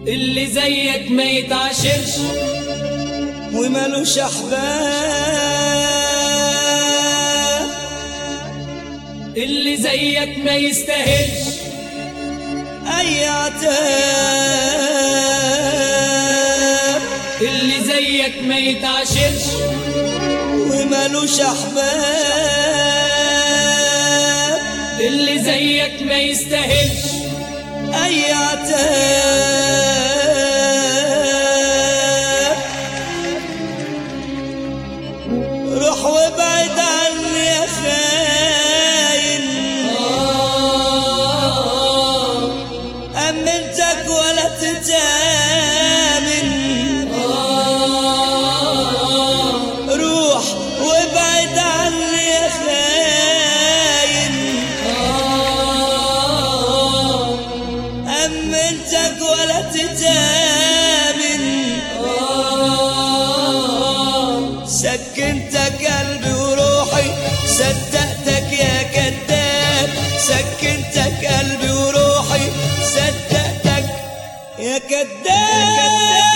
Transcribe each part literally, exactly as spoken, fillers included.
اللي زيك ما يتعاشرش ومالوش احباب، اللي زيك ما يستاهلش اي عتاب، اللي زيك ما يتعاشرش ومالوش احباب، اللي زيك ما يستاهلش اي عتاب. روح وابعد عني يا خاين، أمنتك ولا تتامن. روح وابعد عني يا خاين، أمنتك ولا تتامن. سكنتك قلبي وروحي صدقتك يا كذاب، سكنتك قلبي وروحي صدقتك يا كذاب.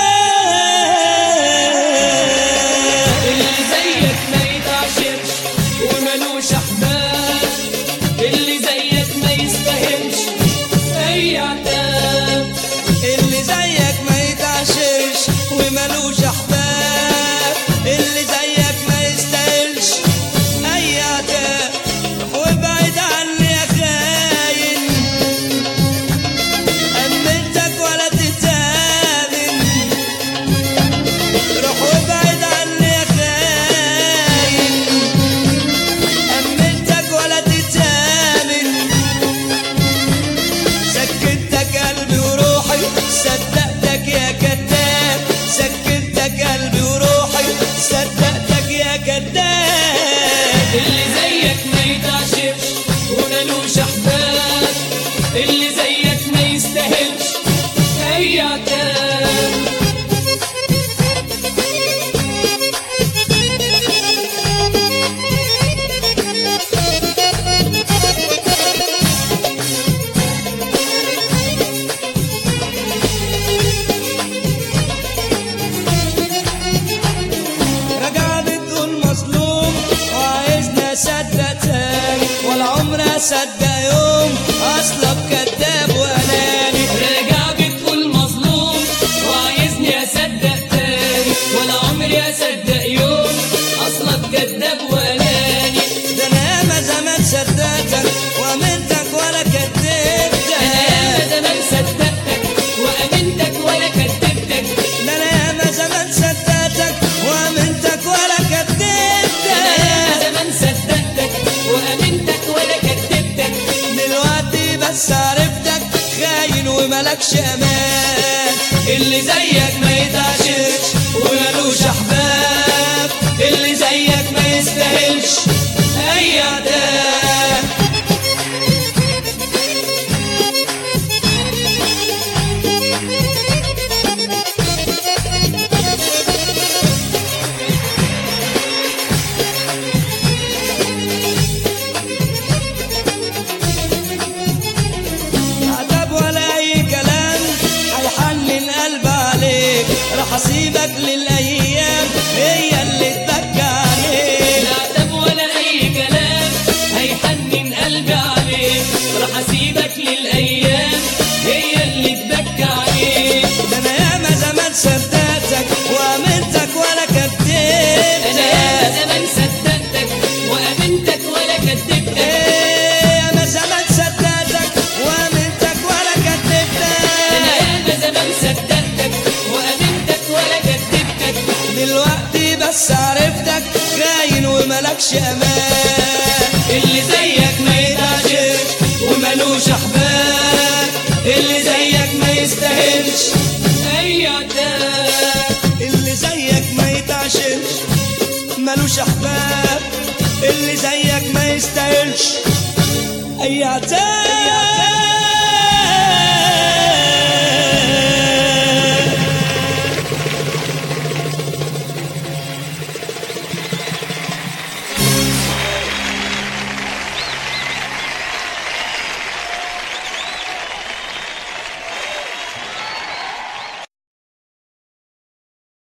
اللي زيك ما يتعاشرش ومالوش احباب، اللي زيك ما يستاهلش اي عتاب، اللي زيك ما يتعاشرش ومالوش احباب، اللي زيك ما يستاهلش اي عتاب. وابعد عني يا خاين، أمنتك ولا تتامن. روح وابعد عني يا خاين، أمنتك ولا تتامن. سكنتك قلبي وروحي صدقتك يا كذاب، سكنتك قلبي وروحي صدقتك يا كذاب. اللي زيك ما يتعاشرش ومالوش احباب، اللي زيك ما يستاهلش اي عتاب. رجع بتقول مظلوم وعايزني اصدق تاني، ولا عمري اصدق يوم اصلك كذاب واناني. راجع بتقول مظلوم وعايزني اصدق تاني، ولا عمري اصدق يوم اصلك كذاب واناني. ده انا ياما زمان صدقتك وامنتك ولا كدبتك، انا ياما زمان صدقتك وامنتك ولا كدبتك، ده انا ياما زمان صدقتك وامنتك ولا كدبتك. انا ياما زمان صدقتك وامنتك ولا كدبتك. دلوقتي بس عرفتك خاين وملكش امان، اللي زيك ما يتعاشرش ومالوش احباب، اللي زيك ما يستاهلش اي عتاب. عتاب ولا اي كلام هيحنن قلبي عليك، راح اسيبك للايام هي اللي تبكى عليك. لا عتاب ولا اي كلام هيحنن قلبي عليك، راح اسيبك للايام هي اللي تبكى عليك. ده انا ياما زمان صدقتك وامنتك ولا كدبتك، انا ياما زمان صدقتك وامنتك ولا كدبتك، ايه ياما زمان صدقتك وامنتك ولا انا كدبتك. ياما زمان صدقتك وامنتك ولا كدبتك. دلوقتي بس عرفتك خاين وملكش امان، اللي زيك ما يتعاشرش ومالوش احباب، اللي زيك ما يستاهلش اي عتاب. اللي زيك ما يتعاشرش مالوش احباب، اللي زيك ما يستاهلش اي عتاب.